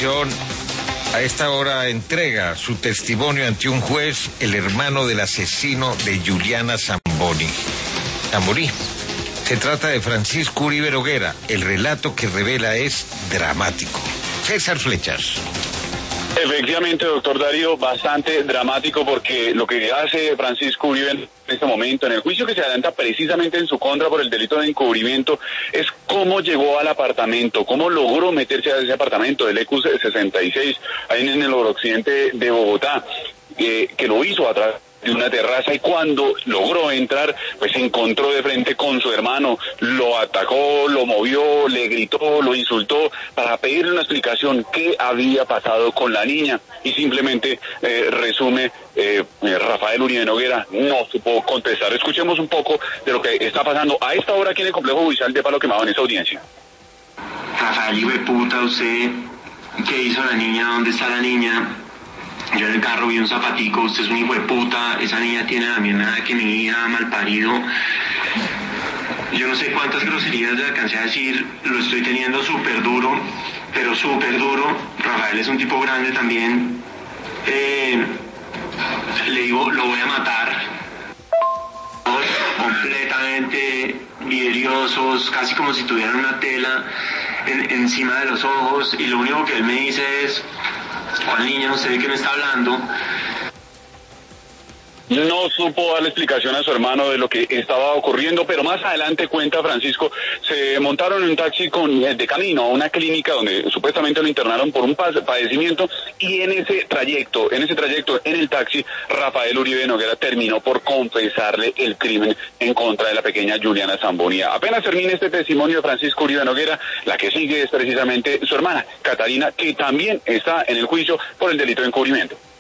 atención, a esta hora entrega su testimonio ante un juez el hermano del asesino de Juliana Zamborí. Se trata de Francisco Uribe Noguera. El relato que revela es dramático. César Flechas. Efectivamente, doctor Darío, bastante dramático, porque lo que hace Francisco Uribe en este momento, en el juicio que se adelanta precisamente en su contra por el delito de encubrimiento, es cómo llegó al apartamento, cómo logró meterse a ese apartamento del EQ 66, ahí en el noroccidente de Bogotá, que lo hizo a través de una terraza, y cuando logró entrar, pues se encontró de frente con su hermano, lo atacó, lo movió, le gritó, lo insultó para pedirle una explicación qué había pasado con la niña, y simplemente resume Rafael Uribe Noguera, no supo contestar. Escuchemos un poco de lo que está pasando a esta hora aquí en el complejo judicial de Palo Quemado en esa audiencia. Rafael, hijo de puta, ¿usted qué hizo la niña? ¿Dónde está la niña? Yo en el carro vi un zapatico, usted es un hijo de puta, esa niña tiene la misma edad que mi hija, malparido. Yo no sé cuántas groserías le alcancé a decir, lo estoy teniendo súper duro, pero súper duro. Rafael es un tipo grande también. Le digo, lo voy a matar. Completamente vidriosos, casi como si tuvieran una tela encima de los ojos, y lo único que él me dice es: ¿cuál niña? ¿Usted de qué me está hablando? No supo darle explicación a su hermano de lo que estaba ocurriendo, pero más adelante, cuenta Francisco, se montaron en un taxi de camino a una clínica donde supuestamente lo internaron por un padecimiento, y en ese trayecto, en el taxi, Rafael Uribe Noguera terminó por confesarle el crimen en contra de la pequeña Juliana Zamborí. Apenas termine este testimonio de Francisco Uribe Noguera, la que sigue es precisamente su hermana, Catalina, que también está en el juicio por el delito de encubrimiento.